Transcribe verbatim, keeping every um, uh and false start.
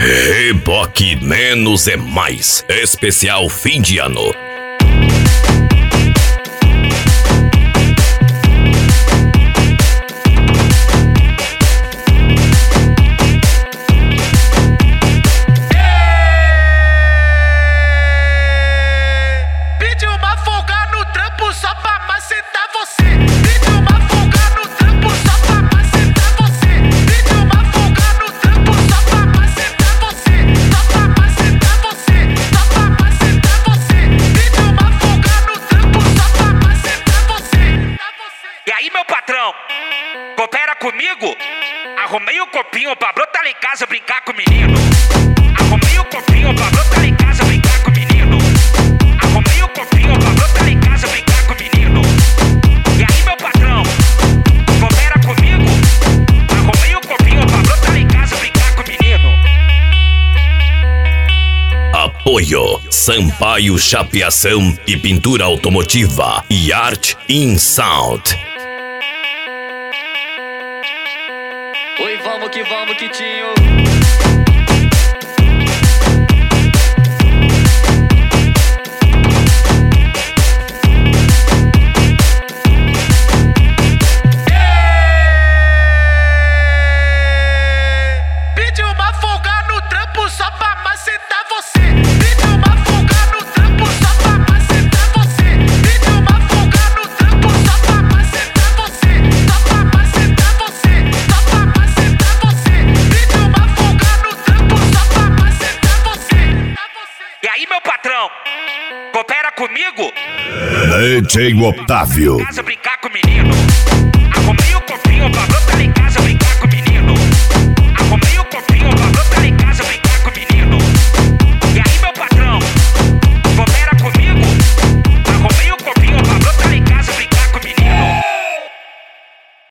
Reboque Menos é Mais, especial fim de ano. Pedi uma folga no trampo só pra macetar você. Pedi uma folga no trampo só pra macetar você. Pedi uma folga no trampo só pra macetar você. Só pra macetar você. Só pra macetar você. Pedi uma folga no trampo só pra macetar você. E aí, meu patrão, coopera comigo? Arrumei o copinho pra brotar lá em casa brincar com o menino. Arrumei o copinho pra brotar lá em casa brincar com o menino. Arrumei o copinho pra brotar lá em casa brincar com o menino. E aí, meu patrão, coopera comigo? Arrumei o copinho pra brotar lá em casa brincar com o menino. Apoio Sampaio Chapeação e Pintura Automotiva e Art in Sound. Oi, vamos que vamos, Kitinho. Pedi uma folga no trampo só pra macetar você. Pedi uma folga no trampo só pra macetar você. Pedi uma folga no trampo só pra macetar você. Só pra macetar você. Só pra macetar você. Pedi uma folga no trampo só pra macetar você. E aí, meu patrão, coopera comigo? D J Otávio. Casa brincar